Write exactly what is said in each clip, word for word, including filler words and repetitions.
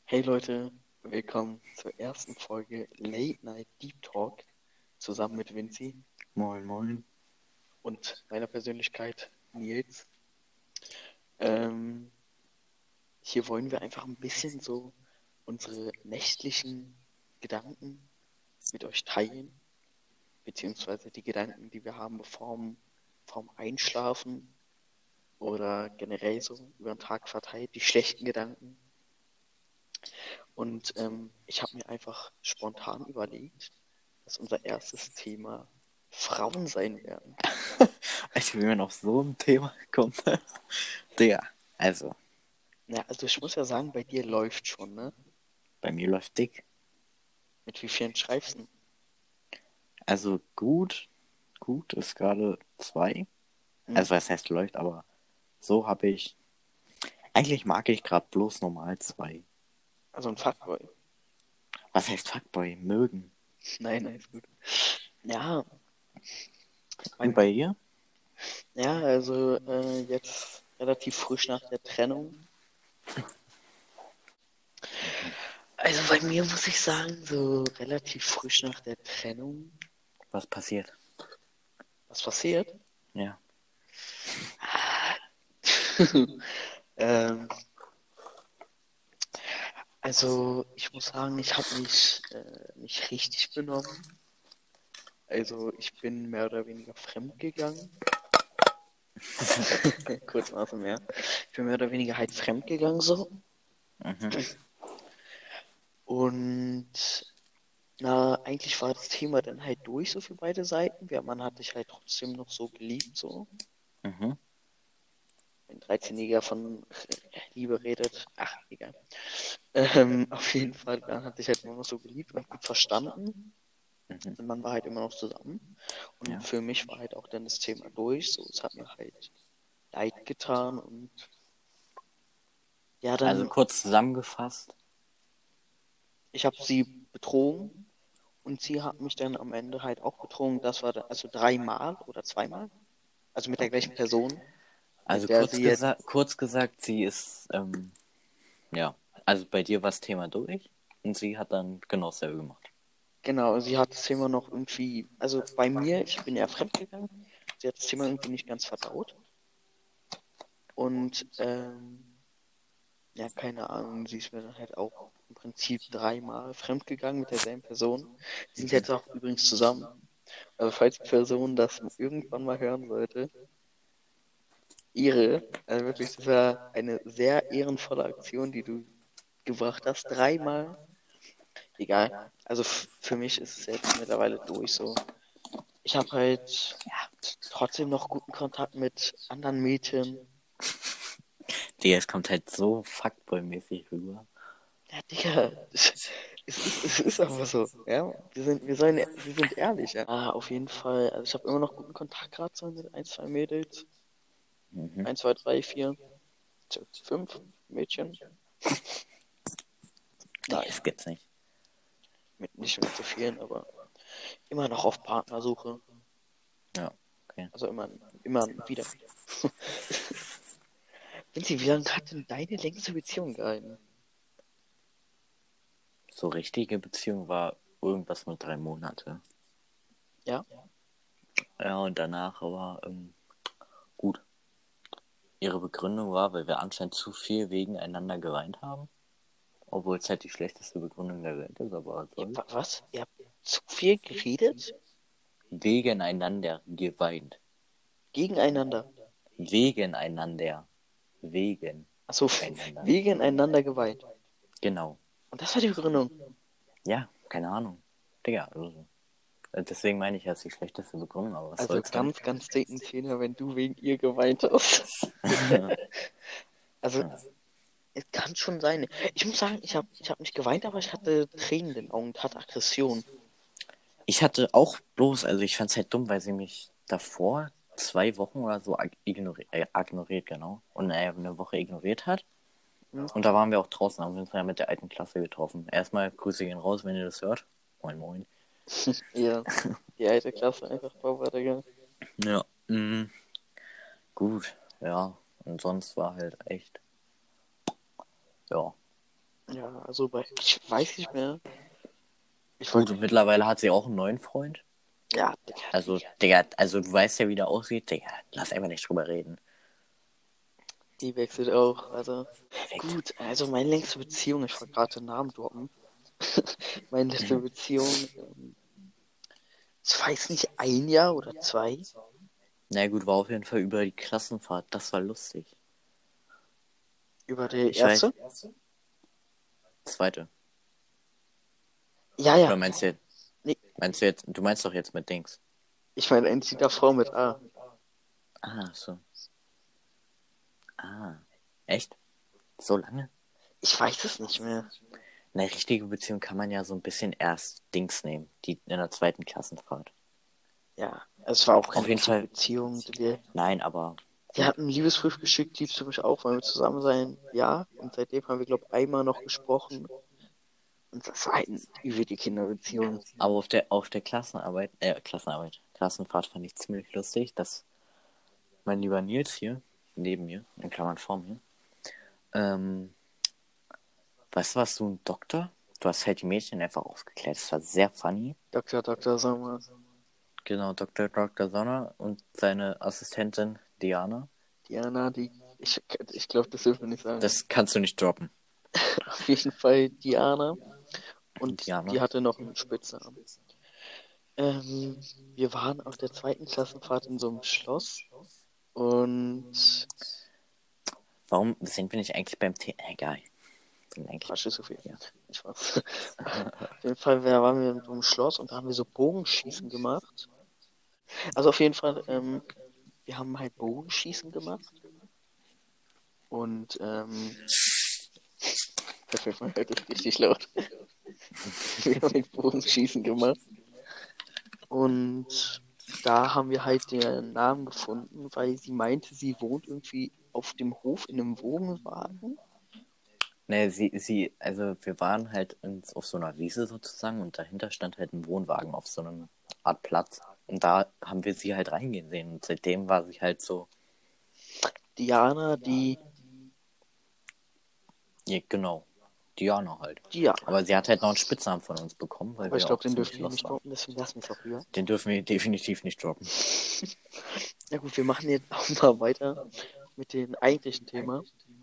Hey Leute, willkommen zur ersten Folge Late Night Deep Talk zusammen mit Vinci Moin, moin. und meiner Persönlichkeit Nils. Ähm, hier wollen wir einfach ein bisschen so unsere nächtlichen Gedanken mit euch teilen, beziehungsweise die Gedanken, die wir haben vorm, vorm Einschlafen oder generell so über den Tag verteilt, die schlechten Gedanken. Und ähm, ich habe mir einfach spontan überlegt, dass unser erstes Thema Frauen sein werden. Also, wie man auf so ein Thema kommt. Digga, also, Ja, also ich muss ja sagen, bei dir läuft schon, ne? bei mir läuft dick. Mit wie vielen schreibst du? Also, gut, gut ist gerade zwei. Hm? Also, was heißt läuft, aber so habe ich. Eigentlich mag ich gerade bloß normal zwei. Also ein Fuckboy. Was heißt Fuckboy? Mögen. Nein, nein, ist gut. Ja, bei Und bei mir, ihr? ja, also äh, jetzt relativ frisch nach der Trennung. Also bei mir muss ich sagen, so relativ frisch nach der Trennung, Was passiert? was passiert? Ja. ähm, Also, ich muss sagen, ich habe mich äh, nicht richtig benommen. Also, ich bin mehr oder weniger fremd gegangen. Kurz mal aus dem Meer. Ich bin mehr oder weniger halt fremd gegangen so. Mhm. Und na, eigentlich war das Thema dann halt durch so für beide Seiten. Der Mann hat dich halt trotzdem noch so geliebt so. Mhm. Ein dreizehnjähriger von Liebe redet. Ach, egal. Ähm, auf jeden Fall, dann hat dich halt immer noch so geliebt und gut verstanden. Mhm. Und man war halt immer noch zusammen. Und Ja. für mich war halt auch dann das Thema durch. So, es hat mir halt leid getan. Und ja, Also, dann, kurz zusammengefasst. ich habe sie betrogen. Und sie hat mich dann am Ende halt auch betrogen. Das war dann, also dreimal oder zweimal. Also mit der gleichen Okay. Person, Also, mit der kurz, sie jetzt, gesa kurz gesagt, sie ist, ähm, ja. Also, bei dir war das Thema durch und sie hat dann genau dasselbe gemacht. genau, sie hat das Thema noch irgendwie, also bei mir, ich bin ja fremdgegangen. Sie hat das Thema irgendwie nicht ganz verdaut. Und ähm, ja, keine Ahnung, sie ist mir dann halt auch im Prinzip dreimal fremdgegangen mit derselben Person. Die sind jetzt auch übrigens zusammen. Also falls die Person das irgendwann mal hören sollte, ihre, also wirklich, das war eine sehr ehrenvolle Aktion, die du gebracht hast. Dreimal. Egal. Also f- für mich ist es jetzt mittlerweile durch so. Ich habe halt ja, trotzdem noch guten Kontakt mit anderen Mädchen. Digga, es kommt halt so Fuckboy-mäßig rüber. Ja, Digga, es ist, es ist aber so, ja. Wir sind, wir sollen, wir sind ehrlich, ja. Ah, auf jeden Fall. Also ich habe immer noch guten Kontakt gerade so mit ein, zwei Mädels. Mhm. Ein, zwei, drei, vier, fünf Mädchen. Nee, Nein, das gibt's nicht. mit, nicht mit so vielen, aber immer noch auf Partnersuche. Ja, okay. Also immer, immer wieder. Vinci, wie lange hat denn deine längste Beziehung gehalten? So richtige Beziehung war irgendwas mit drei Monate. Ja? Ja, und danach war ähm, gut. Ihre Begründung war, weil wir anscheinend zu viel gegeneinander geweint haben. Obwohl es halt die schlechteste Begründung der Welt ist, aber was Ja, soll's. wa- was? Ihr habt zu viel geredet? Gegeneinander geweint. Gegeneinander. Wegeneinander. Wegen Achso, einander. wegen einander geweint. Genau. Und das war die Begründung. Ja, keine Ahnung. Digga, also. Deswegen meine ich, er ist die schlechteste Begründung, aber was Also soll's denn? ganz, ganz dicken Zehner, wenn du wegen ihr geweint hast. Also, es kann schon sein. Ich muss sagen, ich habe ich hab nicht geweint, aber ich hatte Tränen in den Augen und hatte Aggression. Ich hatte auch bloß, also ich fand's halt dumm, weil sie mich davor zwei Wochen oder so ignori äh, ignoriert, genau. Und er eine Woche ignoriert hat. Hm? Und da waren wir auch draußen, haben wir uns ja mit der alten Klasse getroffen. Erstmal Grüße gehen raus, wenn ihr das hört. Moin, moin. Ja, die alte Klasse einfach Bauer, Digga. Ja, mh, gut, ja. Und sonst war halt echt, ja. Ja, also bei, ich weiß nicht mehr. Ich Gut, wollte, und mittlerweile hat sie auch einen neuen Freund. ja, Digga, Also, die, Digga, also du weißt ja, wie der aussieht. Digga, lass einfach nicht drüber reden. die wechselt auch. Also, Perfekt. gut, also meine längste Beziehung, ich wollte gerade den Namen droppen. Meine letzte Beziehung, ähm, ich weiß nicht, ein Jahr oder zwei. Na gut, war auf jeden Fall über die Klassenfahrt. Das war lustig. Über die Ich weiß, erste? zweite. Ja, ja. Oder meinst du jetzt, Nee, meinst du jetzt, du meinst doch jetzt mit Dings. ich meine endlich die Frau mit A. Ah, so. Ah, echt? So lange? Ich weiß es nicht mehr. Eine richtige Beziehung kann man ja so ein bisschen erst Dings nehmen, die in der zweiten Klassenfahrt. Ja, es war auch Auf keine jeden richtige Fall, Beziehung. Wir, nein, aber wir gut. hatten einen Liebesbrief geschickt, liebst du mich auch, wollen wir zusammen sein? Ja, und seitdem haben wir, glaube ich, einmal noch gesprochen. Und das war halt über die Kinderbeziehung. Aber auf der, auf der Klassenarbeit, äh, Klassenarbeit, Klassenfahrt fand ich ziemlich lustig, dass mein lieber Nils hier, neben mir, in Klammern vor mir, ähm, weißt du was, du ein Doktor? Du hast halt die Mädchen einfach aufgeklärt. Das war sehr funny. Doktor, Doktor, sag mal. Genau, Doktor Doktor Sonner und seine Assistentin Diana. Diana, die, ich, ich glaube, das dürfen wir nicht sagen. Das kannst du nicht droppen. Auf jeden Fall Diana. Und Diana. die hatte noch einen Spitznamen. Ähm, wir waren auf der zweiten Klassenfahrt in so einem Schloss. Und Warum sind wir nicht eigentlich beim Thema? Egal. Eigentlich. Quatsch ist so viel. Ja. Spaß. Auf jeden Fall wir- waren wir in so einem Schloss und da haben wir so Bogenschießen gemacht. Also auf jeden Fall, ähm, wir haben halt Bogenschießen gemacht. Und ähm, perfekt, man hört das richtig laut. Wir haben halt Bogenschießen gemacht. Und da haben wir halt den Namen gefunden, weil sie meinte, sie wohnt irgendwie auf dem Hof in einem Wohnwagen. Ne, sie, sie, also wir waren halt ins, auf so einer Wiese sozusagen und dahinter stand halt ein Wohnwagen auf so einer Art Platz. Und da haben wir sie halt reingehen sehen. Und seitdem war sie halt so, Diana, die ja, genau, Diana halt. Diana. Aber sie hat halt noch einen Spitznamen von uns bekommen, weil Aber ich wir glaube, auch den ziemlich dürfen wir los nicht waren. droppen, deswegen lassen wir es auch lieber. Den dürfen wir definitiv nicht droppen. Na gut, wir machen jetzt auch mal weiter mit dem eigentlichen Thema.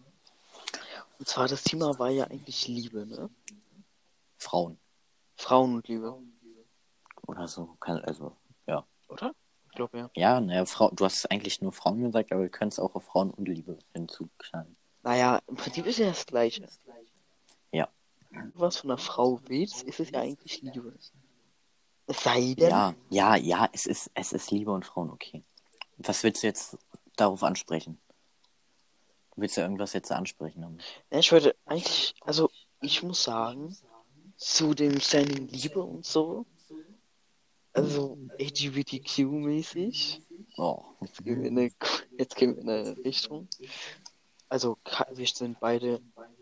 Und zwar, das Thema war ja eigentlich Liebe, ne? Frauen. Frauen und Liebe, Oder so. Kann, also, ja. oder? Ich glaube ja. Ja, naja, Frau, du hast eigentlich nur Frauen gesagt, aber wir können es auch auf Frauen und Liebe hinzuknallen. Naja, im Prinzip ist ja das Gleiche. Ja. Wenn du was von einer Frau willst, ist es ja eigentlich Liebe. Es sei denn, Ja, ja, ja, es ist, es ist Liebe und Frauen, okay. Was willst du jetzt darauf ansprechen? Willst du irgendwas jetzt ansprechen? ja, ich würde eigentlich, also ich muss sagen, zu dem Standing Liebe und so, also L G B T Q-mäßig, Oh, jetzt gehen wir in eine, jetzt gehen wir in eine Richtung. Also ka- wir sind beide,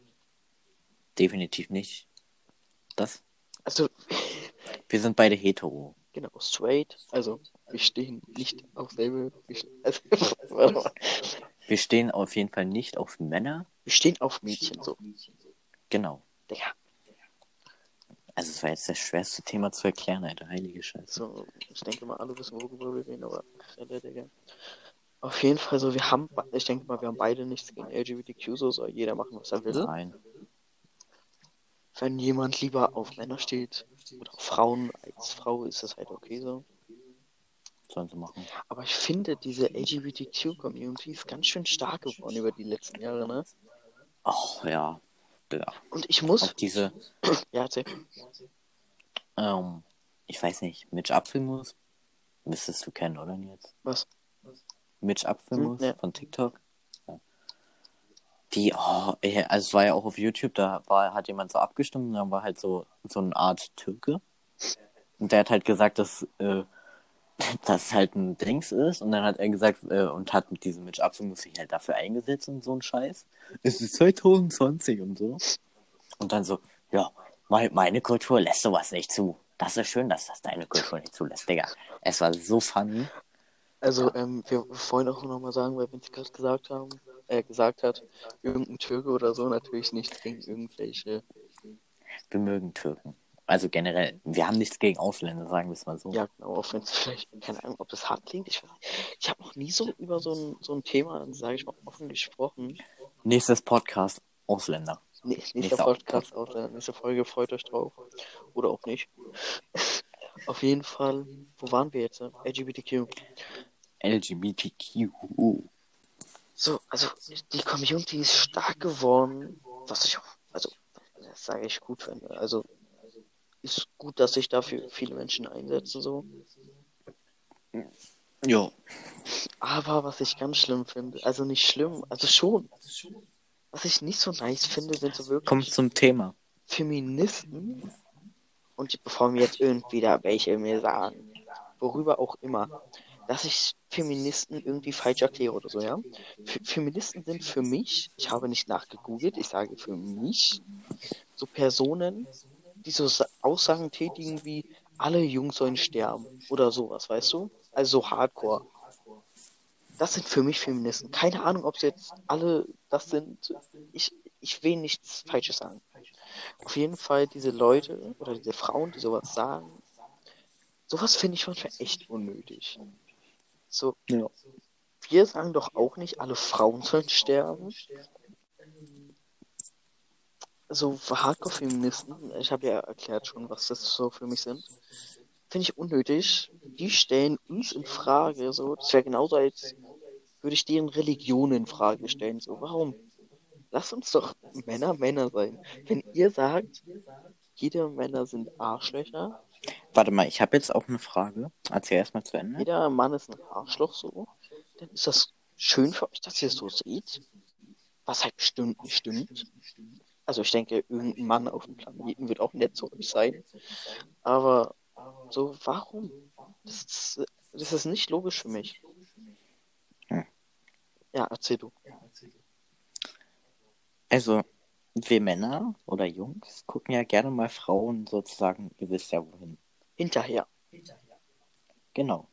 definitiv nicht. Das? also Wir sind beide hetero. genau, straight, also wir stehen nicht auf selbe, wir, st- also, warte mal. Wir stehen auf jeden Fall nicht auf Männer. Wir stehen auf Mädchen so. Genau. Digga, Also es war jetzt das schwerste Thema zu erklären, Alter. Heilige Scheiße. so, ich denke mal, alle wissen, worüber wir reden, aber Alter, Digga. Auf jeden Fall so, wir haben, ich denke mal, wir haben beide nichts gegen L G B T Q, so soll jeder machen, was er will. Nein. Wenn jemand lieber auf Männer steht oder auf Frauen als Frau, ist das halt okay so. Sollen sie machen. Aber ich finde, diese L G B T Q-Community ist ganz schön stark geworden über die letzten Jahre, ne? Ach ja. Ja. Und ich muss, Auch diese, ja, erzähl. ähm, ich weiß nicht, Mitch Apfelmus, müsstest du kennen, oder Nils? Was? Mitch Hm, Apfelmus ne. von TikTok. Ja. Die, oh, ey, also es war ja auch auf YouTube, da war, hat jemand so abgestimmt und dann war halt so, so eine Art Türke. Und der hat halt gesagt, dass äh, das halt ein Dings ist. Und dann hat er gesagt, äh, und hat mit diesem Mitch Apfelmus sich halt dafür eingesetzt und so ein Scheiß. Es ist zwanzig zwanzig und so. Und dann so, ja, meine Kultur lässt sowas nicht zu. Das ist schön, dass das deine Kultur nicht zulässt, Digga. Es war so funny. Also, ähm, wir wollen auch nochmal sagen, weil wir es gerade gesagt haben, äh, gesagt hat, irgendein Türke oder so, natürlich nicht gegen irgendwelche. Wir mögen Türken. Also generell, wir haben nichts gegen Ausländer, sagen wir es mal so. Ja, genau, auch wenn es vielleicht, keine Ahnung, ob das hart klingt. Ich weiß nicht. Ich habe noch nie so über so ein, so ein Thema, sage ich mal, offen gesprochen. Nächstes Podcast, Ausländer. Nee, nächster Nächster Podcast, Pod- auch nächste Folge, freut euch drauf. Oder auch nicht. Auf jeden Fall, wo waren wir jetzt? Ne? L G B T Q. L G B T Q. So, also die Community ist stark geworden, was ich auch, also das sage ich gut finde. Also ist gut, dass sich dafür viele Menschen einsetzen so. Jo. Aber was ich ganz schlimm finde, also nicht schlimm, also schon. Was ich nicht so nice finde, sind so Kommt wirklich zum Thema. Feministen. Und bevor mir jetzt irgendwie da welche mir sagen, worüber auch immer, dass ich Feministen irgendwie falsch erkläre oder so, ja. F Feministen sind für mich, ich habe nicht nachgegoogelt, ich sage für mich, so Personen, die so Aussagen tätigen wie, alle Jungs sollen sterben oder sowas, weißt du? Also so Hardcore. Das sind für mich Feministen. Keine Ahnung, ob sie jetzt alle das sind. Ich, ich will nichts Falsches sagen. Auf jeden Fall diese Leute oder diese Frauen, die sowas sagen, sowas finde ich manchmal echt unnötig. So, Ja. wir sagen doch auch nicht, alle Frauen sollen sterben. So Hardcore-Feministen, ich habe ja erklärt schon, was das so für mich sind, finde ich unnötig. Die stellen uns in Frage, so, das wäre genauso, als würde ich deren Religion in Frage stellen. So, warum? Lasst uns doch Männer Männer sein. Wenn ihr sagt, jede Männer sind Arschlöcher, Warte mal, ich habe jetzt auch eine Frage. Erzähl erstmal zu Ende. jeder Mann ist ein Arschloch, so, dann ist das schön für euch, dass ihr es so seht. Was halt bestimmt nicht stimmt. Also ich denke, irgendein Mann auf dem Planeten wird auch nett zu euch sein. Aber so, warum? Das ist, das ist nicht logisch für mich. Hm. Ja, erzähl du. Also, wir Männer oder Jungs gucken ja gerne mal Frauen sozusagen, ihr wisst ja wohin. Hinterher. Genau.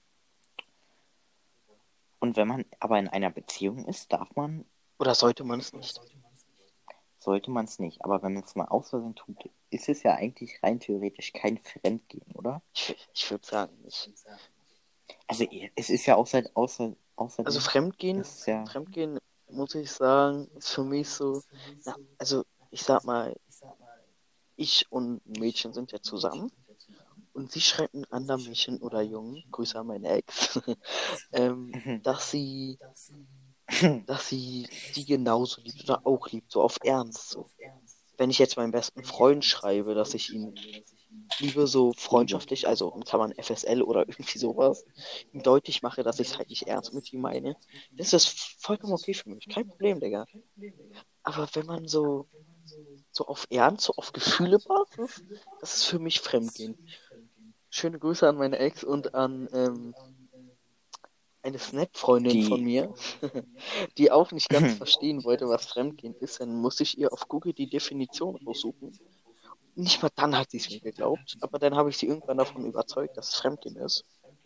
Und wenn man aber in einer Beziehung ist, darf man, Oder sollte man es nicht? sollte man es nicht. Aber wenn man es mal aus Versehen tut, ist es ja eigentlich rein theoretisch kein Fremdgehen, oder? Ich, ich würde sagen nicht. Also es ist ja außer, außer, Also außerdem, Fremdgehen, es ist ja, Fremdgehen, muss ich sagen, ist für mich so, na, also ich sag mal, ich und ein Mädchen sind ja zusammen und sie schreibt einem anderen Mädchen oder Jungen, Grüße an meine Ex, ähm, dass sie, dass sie die genauso liebt oder auch liebt, so auf Ernst. So. Wenn ich jetzt meinem besten Freund schreibe, dass ich ihn liebe, so freundschaftlich, also in Klammern F S L oder irgendwie sowas, ihm deutlich mache, dass ich es halt nicht ernst mit ihm meine, dann ist das vollkommen okay für mich. Kein Problem, Digga. Aber wenn man so, so auf Ernst, so auf Gefühle basis, das ist für mich Fremdgehen. Schöne Grüße an meine Ex und an ähm, eine Snap-Freundin von die, mir, die auch nicht ganz verstehen wollte, was Fremdgehen ist. Dann musste ich ihr auf Google die Definition raussuchen. Nicht mal dann hat sie es mir geglaubt, aber dann habe ich sie irgendwann davon überzeugt, dass es Fremdgehen ist.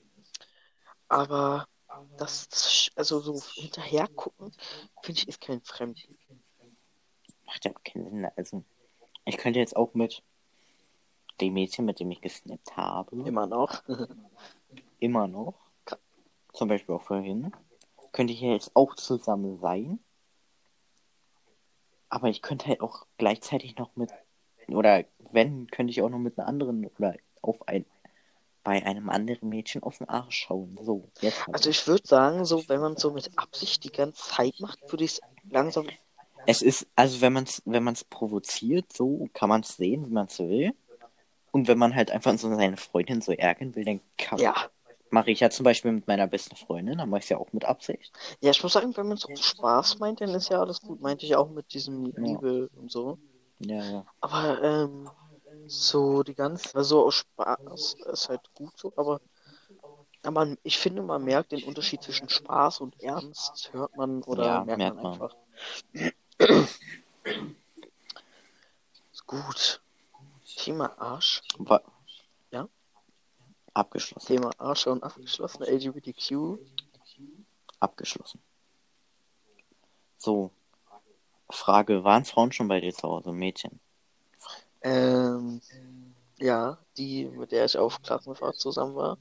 Aber das, das also so hinterher gucken, finde ich, ist kein Fremdgehen. macht ja keinen Sinn. Also, ich könnte jetzt auch mit dem Mädchen, mit dem ich gesnappt habe, Immer noch. immer noch, zum Beispiel auch vorhin, könnte ich ja jetzt auch zusammen sein, aber ich könnte halt auch gleichzeitig noch mit, oder wenn, könnte ich auch noch mit einer anderen oder auf ein, bei einem anderen Mädchen auf den Arsch schauen. So, jetzt Also aber. ich würde sagen, so wenn man so mit Absicht die ganze Zeit macht, würde ich es langsam. Es ist, also wenn man es wenn man's provoziert, so kann man es sehen, wie man es will. Und wenn man halt einfach so seine Freundin so ärgern will, dann kann, Ja. mache ich ja zum Beispiel mit meiner besten Freundin, dann mache ich es ja auch mit Absicht. Ja, ich muss sagen, wenn man so Spaß meint, dann ist ja alles gut. Meinte ich auch mit diesem Ja, Liebe und so. ja, ja. Aber ähm, so die ganze, also aus Spaß ist halt gut so, aber, aber ich finde, man merkt den Unterschied zwischen Spaß und Ernst, hört man oder Ja, merkt man merkt man. einfach. Ist gut. Thema Arsch. War Ja? abgeschlossen. Thema Arsch und abgeschlossene L G B T Q. Abgeschlossen. So, Frage, waren Frauen schon bei dir zu Hause, Mädchen? Ähm, ja, die, mit der ich auf Klassenfahrt zusammen war.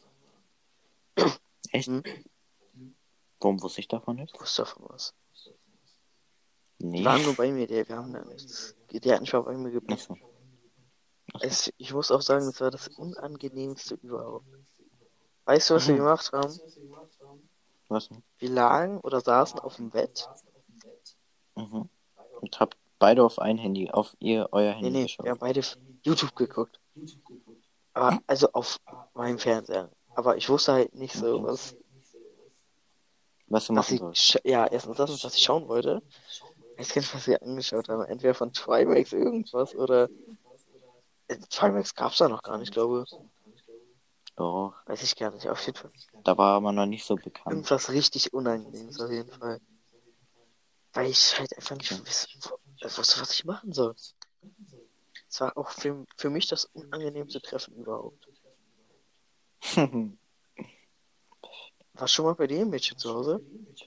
Echt? Hm? Warum wusste ich davon nicht? Ich wusste davon was. Die Nee. waren nur bei mir, die, wir haben da nichts. Die hat nicht mal bei mir Ach gepennt. so. Ach so. Es, ich muss auch sagen, das war das Unangenehmste überhaupt. Weißt du, was wir Mhm. gemacht haben? Was denn? Wir lagen oder saßen auf dem Bett. Mhm. Und habt beide auf ein Handy, auf ihr, euer Nee, Handy nee, wir geschaut. haben beide YouTube geguckt. Aber, also auf meinem Fernseher. Aber ich wusste halt nicht so, Okay. was, Was du was machen ich, sollst. sch- ja, erstens das, was ich schauen wollte. Ich weiß gar nicht, was wir angeschaut haben. Entweder von Trimax irgendwas oder, äh, Trimax gab's da noch gar nicht, glaube ich. Doch, Weiß ich gar nicht, auf jeden Fall. da war man noch nicht so bekannt. Irgendwas richtig Unangenehmes auf jeden Fall. Weil ich halt einfach nicht Okay. wiss- wo- äh, wusste, was ich machen soll. Es war auch für, für mich das unangenehmste Treffen überhaupt. War schon mal bei dir ein Mädchen zu Hause?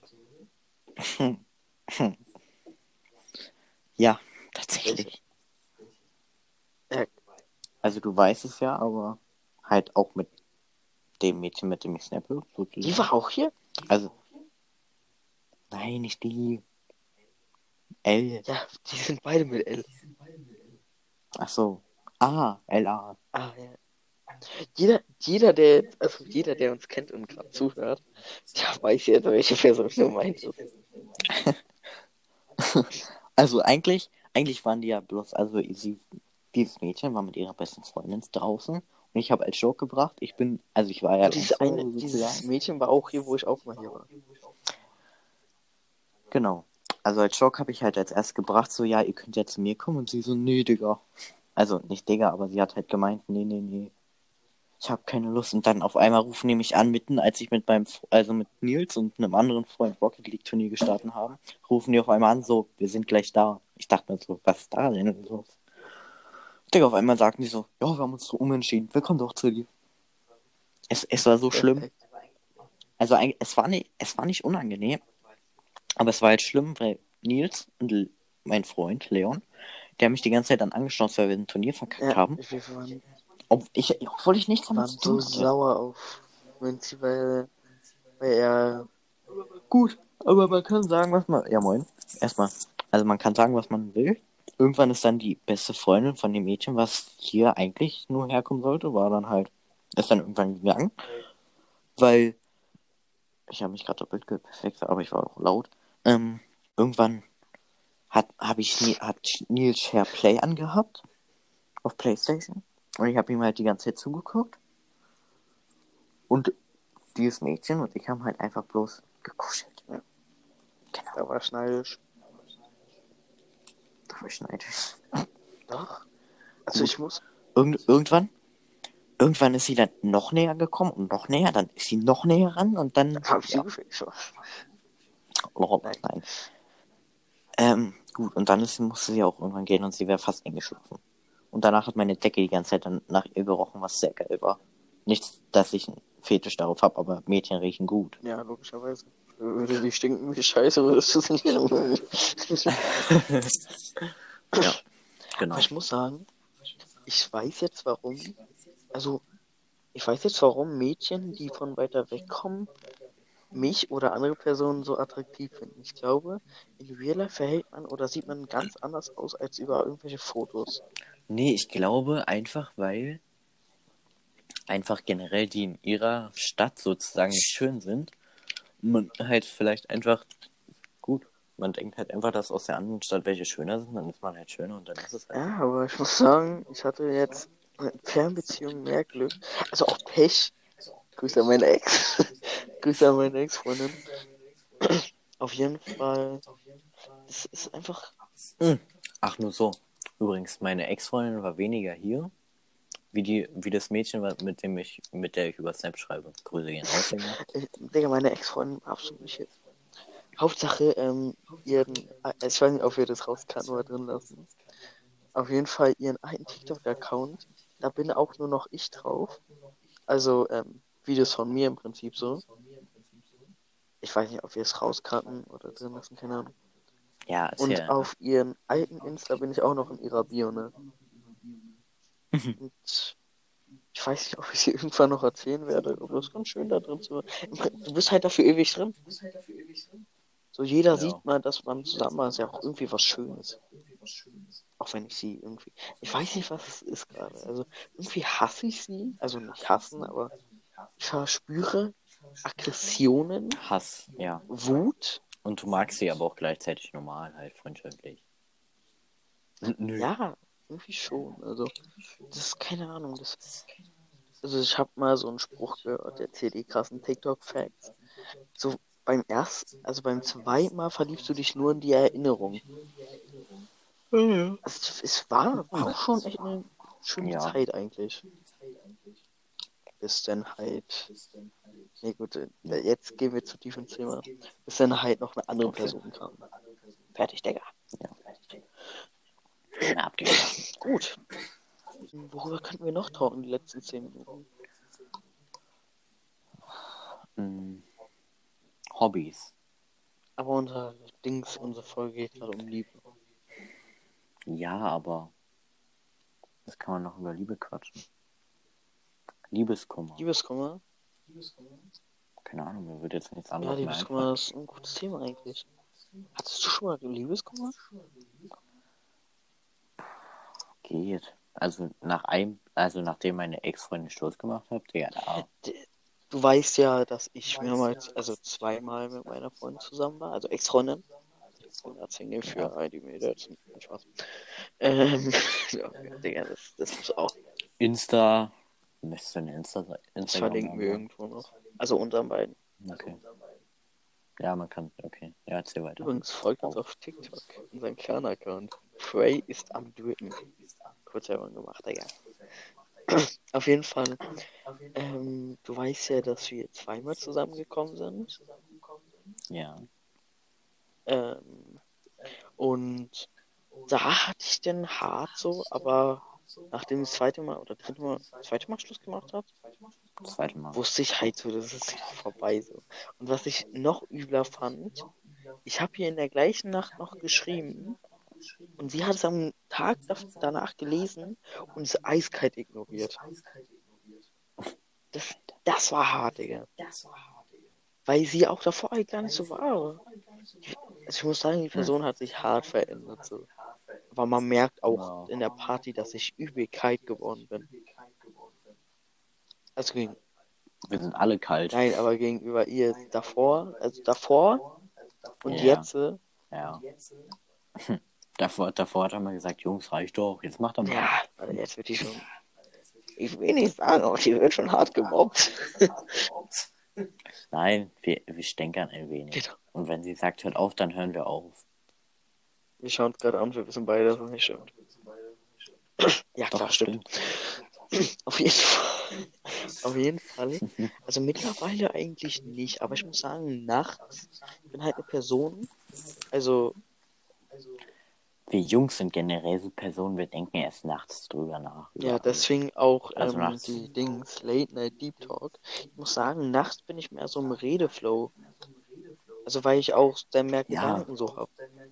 Ja, Welche? tatsächlich. Ja, Also du weißt es ja, aber halt auch mit dem Mädchen, mit dem ich snappe, die sozusagen. war auch hier? Also, nein, nicht die. L. Ja, die sind beide mit L. Ach so. Ah, L A. Ah, ja. Jeder, jeder, der, also jeder, der uns kennt und gerade zuhört, der weiß jetzt, welche Person gemeint ist. Also eigentlich, eigentlich waren die ja bloß, also sie, dieses Mädchen war mit ihrer besten Freundin draußen und ich habe als Joke gebracht, ich bin, also ich war ja Und auch dieses eine, so dieses sozusagen. Mädchen war auch hier, wo ich auch mal hier war. Genau. Also als Joke habe ich halt als erst gebracht, so ja, ihr könnt ja zu mir kommen und sie so, nee, Digga. Also nicht Digga, aber sie hat halt gemeint, nee, nee, nee. Ich habe keine Lust. Und dann auf einmal rufen die mich an, mitten als ich mit meinem, also mit Nils und einem anderen Freund Rocket League Turnier gestartet haben, rufen die auf einmal an, so, wir sind gleich da. Ich dachte mir so, was ist da denn los? Digga, auf einmal sagten die so, ja, wir haben uns so umentschieden, wir kommen doch zu dir. Es, es war so schlimm. Perfekt. Also eigentlich, es war nicht, es war nicht unangenehm, aber es war halt schlimm, weil Nils und L- mein Freund Leon, der mich die ganze Zeit dann angeschnauzt, weil wir ein Turnier verkackt Ja, haben. wir waren, Ob ich, obwohl ich nichts damit zu waren so tun hatte. sauer auf Münzi, weil, weil er, Gut, aber man kann sagen, was man. Ja, moin. Erstmal. Also man kann sagen, was man will. Irgendwann ist dann die beste Freundin von dem Mädchen, was hier eigentlich nur herkommen sollte, war dann halt, ist dann irgendwann gegangen. Weil, ich habe mich gerade doppelt perfekt, aber ich war auch laut. Ähm, irgendwann hat, hab ich, hat Nils Share Play angehabt. Auf PlayStation. Und ich habe ihm halt die ganze Zeit zugeguckt. Und dieses Mädchen und ich haben halt einfach bloß gekuschelt. ja, Genau. da war schneidisch. Da war ich neidisch. Doch. Also Gut. ich muss, Irgend, irgendwann, irgendwann ist sie dann noch näher gekommen und noch näher, dann ist sie noch näher ran und dann. hab ich Ja. zugefällt schon. Oh, Nein. nein. Ähm, gut, und dann ist, musste sie auch irgendwann gehen und sie wäre fast eingeschlafen. Und danach hat meine Decke die ganze Zeit dann nach ihr gerochen, was sehr geil war. Nicht, dass ich einen Fetisch darauf habe, aber Mädchen riechen gut. Ja, logischerweise. Würde die stinken wie Scheiße, würdest du es nicht mögen. Ja, genau. Aber ich muss sagen, ich weiß jetzt warum, also ich weiß jetzt warum Mädchen, die von weiter weg kommen, mich oder andere Personen so attraktiv finden. Ich glaube, in Real Life verhält man oder sieht man ganz anders aus als über irgendwelche Fotos. Nee, ich glaube einfach, weil einfach generell die in ihrer Stadt sozusagen nicht schön sind. Man halt vielleicht einfach gut. Man denkt halt einfach, dass aus der anderen Stadt welche schöner sind, dann ist man halt schöner und dann ist es halt. Ja, aber ich muss sagen, ich hatte jetzt in Fernbeziehungen mehr Glück. Also auch Pech. Grüße an meine Ex. Grüße an meine Ex-Freundin. Auf jeden Fall. Es ist einfach. Hm. Ach, nur so. Übrigens, meine Ex-Freundin war weniger hier, wie die, wie das Mädchen, mit dem ich, mit der ich über Snap schreibe. Grüße gehen raus, Digga. Ich, Digga, meine Ex-Freundin absolut nicht jetzt. Hauptsache, ähm, ihren. Ich weiß nicht, ob wir das raus kann oder drin lassen. Auf jeden Fall ihren einen TikTok-Account. Da bin auch nur noch ich drauf. Also, ähm, Videos von mir im Prinzip so. Ich weiß nicht, ob wir es rauscutten oder drin lassen, keine Ahnung. Ja, Und erzähl. auf ihren alten Insta bin ich auch noch in ihrer Bio, ne? Und ich weiß nicht, ob ich sie irgendwann noch erzählen werde, aber es ist ganz schön da drin zu. Du bist halt dafür ewig drin. So jeder Ja. sieht mal, dass man zusammen war, ist ja auch irgendwie was Schönes. Auch wenn ich sie irgendwie. Ich weiß nicht, was es ist gerade. Also irgendwie hasse ich sie. Also nicht hassen, aber ich verspüre Aggressionen, Hass, ja. Wut. Und du magst sie aber auch gleichzeitig normal, halt freundschaftlich. Nö. Ja, irgendwie schon. Also, das ist keine Ahnung. Das, also ich habe mal so einen Spruch gehört, der erzählt die krassen TikTok-Facts. So beim ersten, also beim zweiten Mal verliebst du dich nur in die Erinnerung. Ja. Also es war, war auch schon echt eine schöne Ja. Zeit eigentlich. Bis dann halt. Nee, gut, äh, jetzt gehen wir zu tief ins Thema. Bis dann halt noch eine andere Okay. Person kam. Fertig, Digga. Ja. Thema abgeschlossen. Gut. Worüber könnten wir noch talken, die letzten zehn Minuten? Hm. Hobbys. Aber unser Dings, unsere Folge geht gerade um Liebe. Ja, aber das kann man noch über Liebe quatschen. Liebeskummer. Liebeskummer? Keine Ahnung, mir wird jetzt nichts Ja, anderes mehr Liebeskummer einfallen. ist ein gutes Thema eigentlich. Hattest du schon mal Liebeskummer? Geht. Also nach einem, also nachdem meine Ex-Freundin Schluss gemacht hat, Digga, da. Du weißt ja, dass ich mehrmals, also zweimal mit meiner Freundin zusammen war, also Ex-Freundin. Ich bin da Single für Ja. all die Mädels. Kein Spaß. Ähm, ja, Digga, das, das muss auch. Insta. Möchtest du eine Insta Das Instagram verlinken wir haben? irgendwo noch. Also unseren beiden. Okay. Ja, man kann. Okay. Ja, erzähl weiter. Übrigens, folgt uns auf TikTok, unseren Clan-Account. Prey ist am Drücken. Kurz Werbung gemacht, Digga. Auf jeden Fall. Ähm, du weißt ja, dass wir zweimal zusammengekommen sind. Ja. Ähm, und da hatte ich den hart so, aber nachdem ich das zweite Mal oder dritte Mal, zweite Mal Schluss gemacht habe, Zweite Mal. wusste ich halt so, das ist vorbei so. Und was ich noch übler fand, ich habe ihr in der gleichen Nacht noch geschrieben und sie hat es am Tag danach gelesen und es eiskalt ignoriert. Das, das war hart, Digga. Weil sie auch davor halt gar nicht so war. Also ich muss sagen, die Person hat sich hart verändert. So. Aber man merkt auch Ja. in der Party, dass ich übel kalt geworden bin. Also gegen, Wir sind alle kalt. nein, aber gegenüber ihr davor, also davor und Ja. jetzt. äh, Ja. Davor, davor hat er mal gesagt, Jungs, reicht doch, jetzt macht er mal. Ja, also jetzt wird die schon. Ich will nicht sagen, aber die wird schon hart gemobbt. Nein, wir, wir stänkern ein wenig. Genau. Und wenn sie sagt, hört auf, dann hören wir auf. Wir schauen es gerade an, wir wissen beide, dass es nicht stimmt. Ja, Doch, klar, stimmt. stimmt. Auf jeden Fall. Auf jeden Fall. Also mittlerweile eigentlich nicht, aber ich muss sagen, nachts, ich bin halt eine Person, also Wir Jungs sind generell so Personen, wir denken erst nachts drüber nach. über ja, alles. deswegen auch Also ähm, nachts. die Dings, Late Night Deep Talk. Ich muss sagen, nachts bin ich mehr so im Redeflow. Also weil ich auch dann mehr Ja. Gedanken so habe.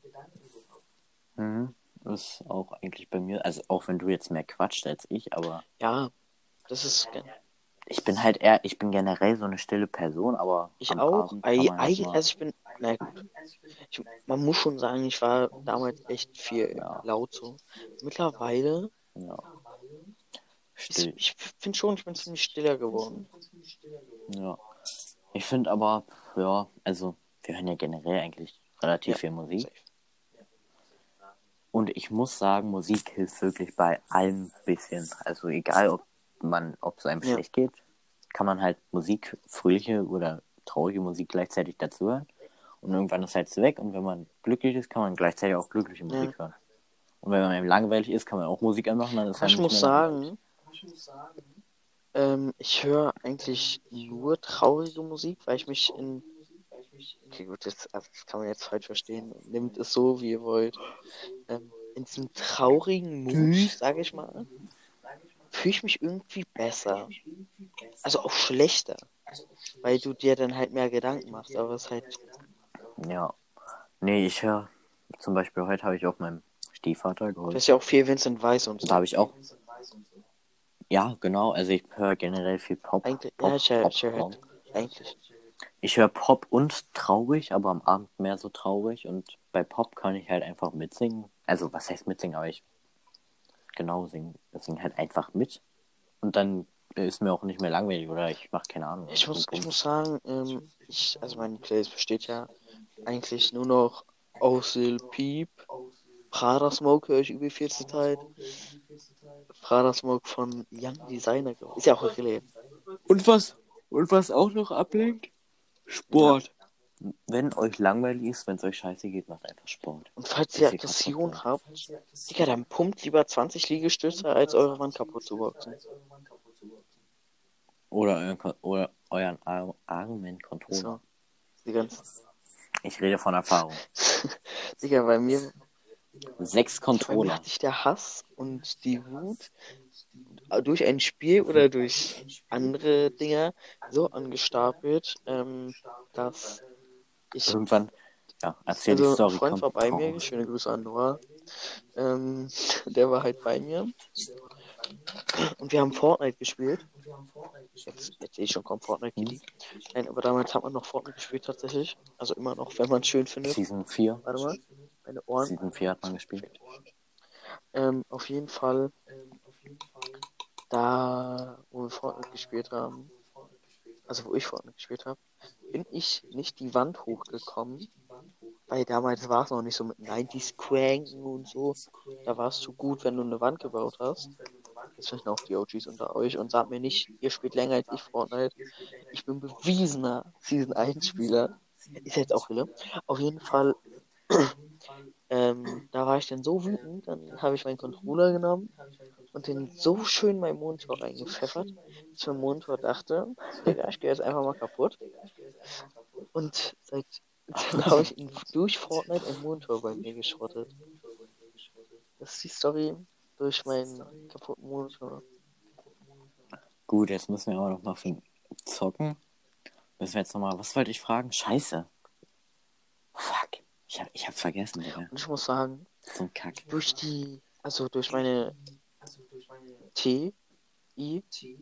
Mhm. Das ist auch eigentlich bei mir, also auch wenn du jetzt mehr quatscht als ich, aber Ja, das ist. ich bin halt eher, ich bin generell so eine stille Person, aber Ich am auch. Abend Ei- kann man halt Eigentlich, mal, also ich bin, na gut. Ich, man muss schon sagen, ich war damals echt viel Ja. laut so. Mittlerweile, ja, ist, still. ich finde schon, ich bin ziemlich stiller geworden. Ja. Ich finde aber, ja, also wir hören ja generell eigentlich relativ Ja, viel Musik. safe. Und ich muss sagen, Musik hilft wirklich bei allem ein bisschen. Also egal, ob man, ob es einem Ja. schlecht geht, kann man halt Musik, fröhliche oder traurige Musik gleichzeitig dazu hören. Und irgendwann ist halt weg. Und wenn man glücklich ist, kann man gleichzeitig auch glückliche Musik Ja. hören. Und wenn man eben langweilig ist, kann man auch Musik anmachen, dann ist Aber halt ich nicht muss mehr langweilig. sagen, ähm, ich höre eigentlich nur traurige Musik, weil ich mich in. Okay, gut, das, also das kann man jetzt falsch verstehen. Nehmt es so, wie ihr wollt. Ähm, in diesem traurigen Mut, sage ich mal, fühle ich mich irgendwie besser. Also auch schlechter. Weil du dir dann halt mehr Gedanken machst, aber es ist halt. Ja. Nee, ich höre zum Beispiel heute habe ich auch meinem Stiefvater geholfen. Das ist ja auch viel Vincent Weiss und so. Da habe ich auch. Ja, genau. Also ich höre generell viel Pop. Eigentlich, Pop, ja, ich höre Pop, ich hör Pop. halt, eigentlich. Ich höre Pop und traurig, aber am Abend mehr so traurig. Und bei Pop kann ich halt einfach mitsingen. Also was heißt mitsingen, aber ich genau singen. Ich singe halt einfach mit. Und dann ist mir auch nicht mehr langweilig oder ich mache keine Ahnung. Ich so muss, ich Bums. muss sagen, ähm, ich, also meine Playlist besteht ja eigentlich nur noch aus Lil Peep, Prada Smoke höre ich übel viel zur Zeit. Prada Smoke von Young Designer, glaub ich. Ist ja auch irrelevant. Und was, und was auch noch ablenkt? Sport. Wenn euch langweilig ist, wenn es euch scheiße geht, macht einfach Sport. Und falls Bis ihr ihr kaputt Aggression seid. habt, Digga, dann pumpt lieber zwanzig Liegestütze, als eure Wand kaputt zu boxen. Oder, euren Ko- oder euren Ar- armen Controller. So, die ganze. Ich rede von Erfahrung. Digga, bei mir, Sechs bei mir Controller. hat sich der Hass und die Wut durch ein Spiel oder durch andere Dinge so angestapelt, ähm, dass ich, Irgendwann, ja, erzähl die also ein Story, Freund komm. war bei hau mir, raus. schöne Grüße an Noah, ähm, der war halt bei mir und wir haben Fortnite gespielt. Jetzt, jetzt eh schon kaum Fortnite Hm? geliebt. Nein, aber damals hat man noch Fortnite gespielt tatsächlich. Also immer noch, wenn man es schön findet. Season vier. Warte mal, meine Ohren. Season vier hat man gespielt. Ähm, auf jeden Fall, da, wo wir Fortnite gespielt haben, also wo ich Fortnite gespielt habe, bin ich nicht die Wand hochgekommen, weil damals war es noch nicht so mit neunzig Cranken und so. Da war es zu gut, wenn du eine Wand gebaut hast. Jetzt vielleicht noch die O Gs unter euch und sagt mir nicht, ihr spielt länger als ich Fortnite. Ich bin bewiesener Season eins Spieler. Ist jetzt auch Hille. Auf jeden Fall, ähm, da war ich dann so wütend, dann habe ich meinen Controller genommen und den so schön in meinen Monitor reingepfeffert, dass mein Monitor dachte, Digga, ich gehe jetzt einfach mal kaputt. Und seit dann habe ich ihn durch Fortnite einen Monitor bei mir geschrottet. Das ist die Story durch meinen kaputten Monitor. Gut, jetzt müssen wir aber noch mal für zocken. Müssen wir jetzt noch mal, was wollte ich fragen? Scheiße. Fuck. Ich hab, ich hab's vergessen, Digga. Und ich muss sagen, So ein Kack. durch die, also durch meine T, I,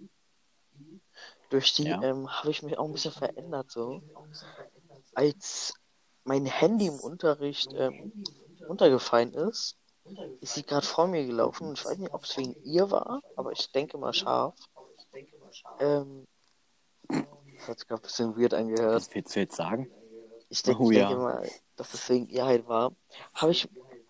durch die Ja. ähm, habe ich mich auch ein bisschen verändert so. Als mein Handy im Unterricht ähm, runtergefallen ist, ist sie gerade vor mir gelaufen. Und ich weiß nicht, ob es wegen ihr war, aber ich denke mal scharf. Ähm, das hat sich gerade ein bisschen weird angehört. Was willst du jetzt sagen? Ich, denk, Oh ich denke ja. mal, dass das wegen ihr halt war. Habe ich.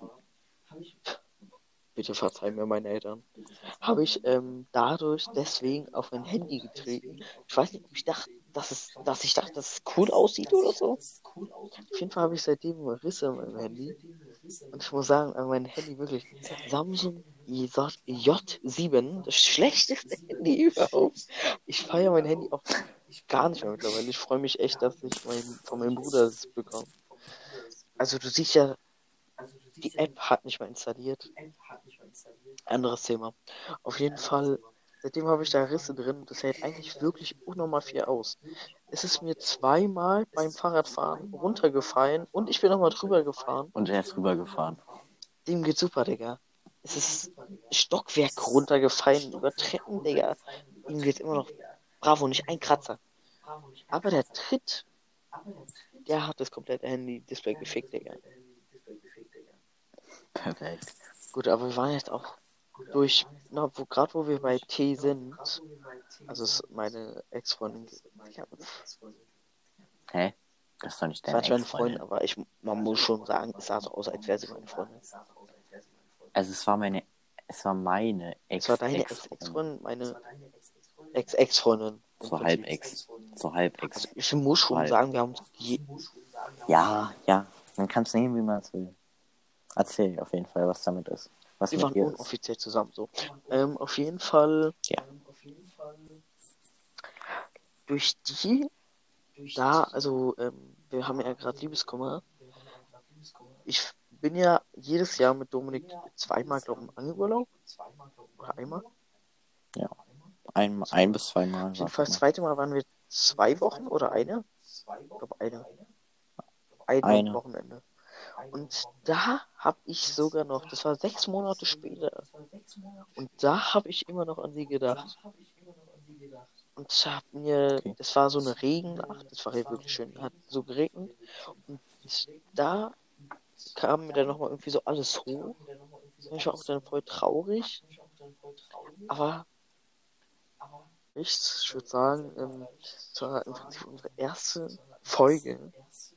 Bitte verzeih mir meine Eltern. Habe ich ähm, dadurch deswegen auf mein Handy getreten. Ich weiß nicht, ob ich dachte, dass, es, dass ich dachte, dass es cool aussieht oder so. Auf jeden Fall habe ich seitdem Risse in meinem Handy. Und ich muss sagen, an mein Handy wirklich Samsung J sieben, das schlechteste Handy überhaupt. Ich feiere mein Handy auch gar nicht mehr mittlerweile. Ich freue mich echt, dass ich mein, von meinem Bruder das bekomme. Also du siehst ja, die App hat nicht mal installiert. Anderes Thema. Auf jeden Fall, seitdem habe ich da Risse drin. Das hält eigentlich wirklich unnormal viel aus. Es ist mir zweimal beim Fahrradfahren runtergefallen und ich bin nochmal drüber gefahren. Und er ist rübergefahren. Dem geht's super, Digga. Es ist Stockwerk runtergefallen, über Treppen, Digga. Ihm geht's immer noch bravo, nicht ein Kratzer. Aber der Tritt, der hat das komplette Handy-Display gefickt, Digga. Perfekt. Gut, aber wir waren jetzt auch durch, na, wo, gerade wo wir bei T sind, also es ist meine Ex-Freundin, ja, Hä? Das ist doch nicht es war deine nicht meine Freundin, Ex-Freundin. aber ich, man muss schon sagen, es sah so aus, als wäre sie meine Freundin. Also es war meine, es war meine Es war deine Ex-Ex-Freundin. Ex-Ex-Freundin, meine Ex-Ex-Freundin. So halb-Ex. So halb-Ex. Also ich muss schon halb. sagen, wir haben je, Ja, ja. Man kann es nehmen, wie man es will. Erzähl auf jeden Fall, was damit ist. Was wir mit waren ihr ist. unoffiziell zusammen, so. Ähm, auf jeden Fall, Ja. durch die, da, also, ähm, wir haben ja gerade Liebeskummer. Ich bin ja jedes Jahr mit Dominik zweimal, glaube ich, im Angelurlaub. Oder einmal? Ja. Ein, ein bis zweimal. Auf jeden Fall, das zweite Mal waren wir zwei Wochen oder eine? Ich glaube, eine. Ein Eine. Wochenende. Und da habe ich sogar noch, das war sechs Monate später, und da habe ich immer noch an sie gedacht. Und ich habe mir, Okay. das war so eine Regennacht, das war ja wirklich schön, hat so geregnet. Und da kam mir dann nochmal irgendwie so alles hoch. Und ich war auch dann voll traurig. Aber nichts, ich würde sagen, ähm, es war im Prinzip unsere erste Folge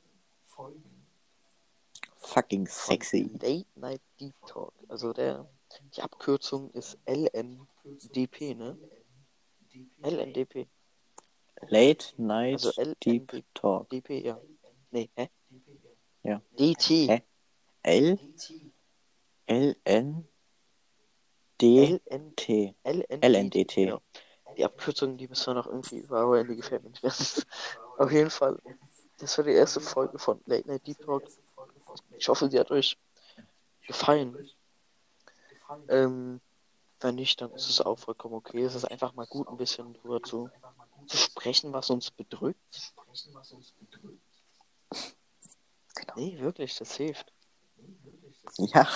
Fucking von sexy. Late Night Deep Talk. Also der, die Abkürzung ist L N D P, ne? L N D P. Late Night Also Deep L N D P, Talk. D P, ja. Nee, hä? Ja. D T. Hä? L? L N D T. L N L N D D T, T. genau. Die Abkürzung, die müssen wir noch irgendwie überarbeiten, die gefällt mir nicht mehr. Auf jeden Fall, das war die erste Folge von Late Night Deep Talk. Ich hoffe, sie hat euch gefallen. Ähm, wenn nicht, dann ist es auch vollkommen okay. Es ist einfach mal gut, ein bisschen drüber zu, zu sprechen, was uns bedrückt. Genau. Nee, wirklich, das hilft. Ja.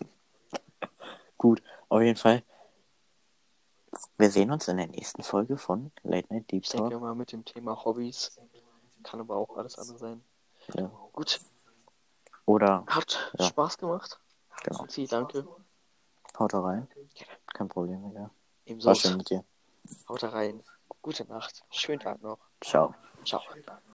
Gut, auf jeden Fall. Wir sehen uns in der nächsten Folge von Late Night Deep Ich denke Talk. mal mit dem Thema Hobbys. Kann aber auch alles andere sein. Ja. Gut, Oder, hat ja, Spaß gemacht. genau. Und sie, danke. Haut rein. Kein Problem, Digga. War Ebenso. schön mit dir. Haut rein. Gute Nacht. Schönen Tag noch. Ciao. Ciao.